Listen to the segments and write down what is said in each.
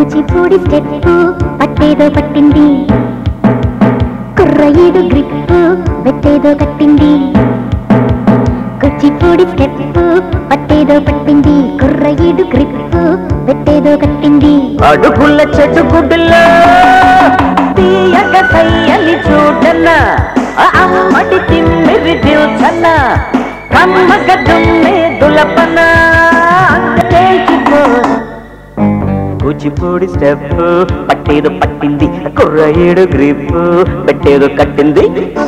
Kuchipudi step పట్టేదో పట్టింది, కుర్రయ్యేడు grip పెట్టేదో కట్టింది. Kuchipudi step పట్టేదో పట్టింది, కుర్రయ్యేడు గ్రిప్పు పెట్టేదో కట్టింది. అడుగుల చెట్టు గుడ్డులో తీయక సయ్యని చూడన్న అమ్మటి తిమ్మిరి దిల్చన్న కమ్మగ దుమ్మే దులపన కూచిపూడి స్టెప్ పట్టేదో పట్టింది, కుర్రయ్యేడు గ్రిప్పు పెట్టేదో కట్టింది.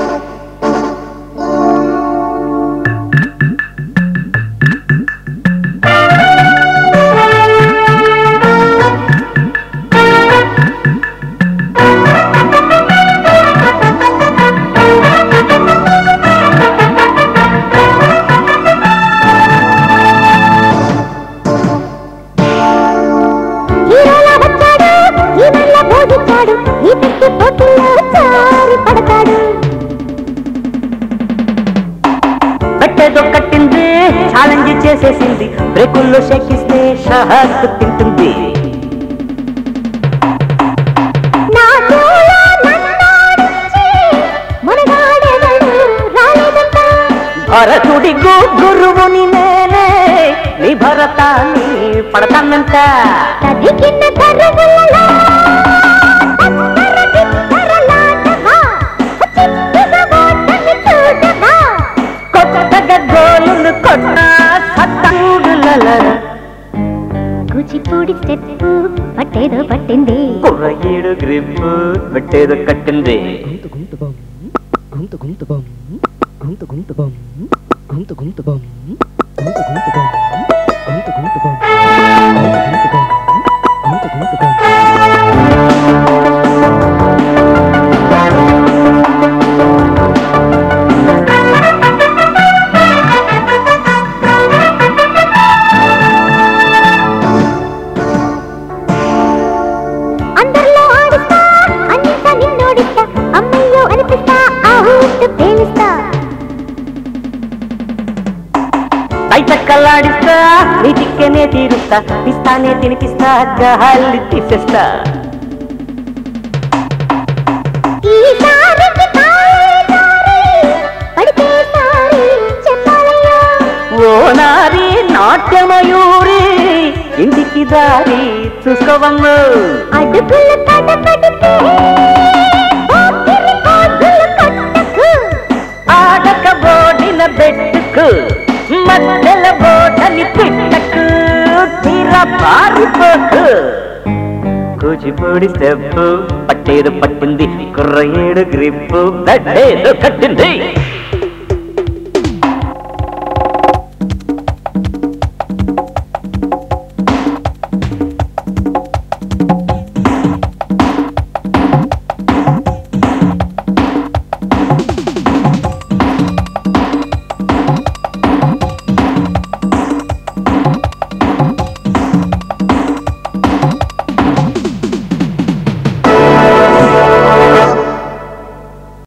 పెట్టేదో కట్టింది, ఛాలెంజ్ చేసేసింది, బ్రేకుల్లో షెక్కిస్తే షహత్ తింటుంది. భరతుడి గురువుని నేనే, నీ భరతాన్ని పడతానంట. కూచిపూడి స్టెప్పు పట్టేదో పట్టింది, కుర్రయ్యేడు గ్రిప్పు పెట్టేదో కట్టింది. కల్లాడిస్తా, నీ చిక్కనే తీరుస్తా, ఇస్తానే తినిపిస్తా, గాలి తీసేస్తా. ఓ నారి నాట్యమయూరి, ఇంటికి దారి చూసుకోవమ్ము. ఆడకబోడిన బెట్టుకు మధ్యల బోటని పిట్టకు తీర పారిపోకు. కూచిపూడి స్టెప్ పట్టేదో పట్టింది, కుర్రయ్యేడు గ్రిప్పు పెట్టేదో కట్టింది.